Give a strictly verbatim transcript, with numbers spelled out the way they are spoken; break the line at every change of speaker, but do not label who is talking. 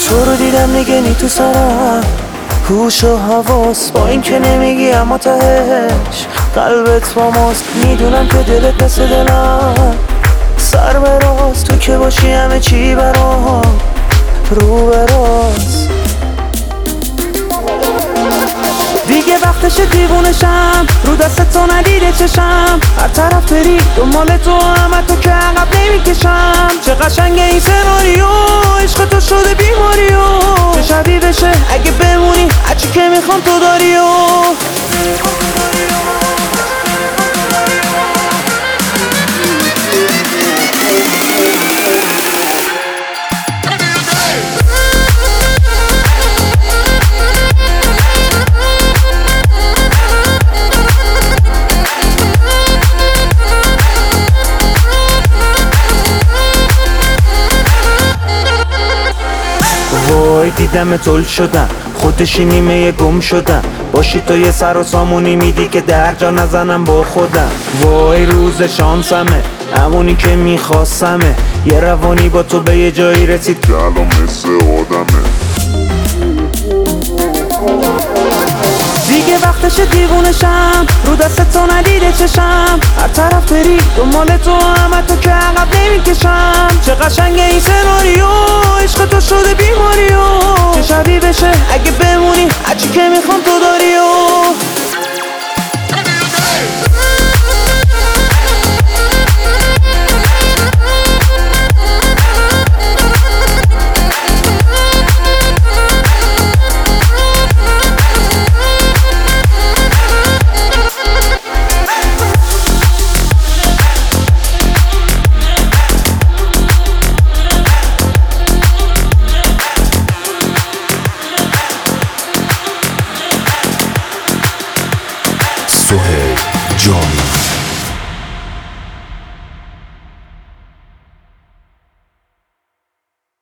تو رو دیدم نگنی تو سرم، هوش و حواس با این که نمیگی اما تهش قلبت با ماست. میدونم که دلت مثل دلم، سر به راست تو که باشی همه چی برام رو به راست. دیگه وقتش دیوونشم، رو دست تو ندیده چشم، هر طرف بری دنبال تو همه تو که عقب نمیکشم. چه قشنگه این سناریو، عشق تو شده بیماریو، چه شبیه بشه اگه بمونی هرچی که میخوام تو داریو. وای دیدم تل شدم، خودشی نیمه گم شدم، باشی تو یه سر و سامونی میدی که در جا نزنم با خودم. وای روز شانسمه، همونی که میخواستمه، یه روانی با تو به یه جایی رسید که الان مثل آدمه. دیگه وقتش دیوونشم، رو دست تو ندیده چشم، هر طرف بری دنبال تو همه تو که عقب نمیکشم. چه قشنگه این سناریو، عشق تو شده بیماریو، چه شبیه بشه اگه بمونی هرچی که میخوام تو داریو.
سهیل جانی.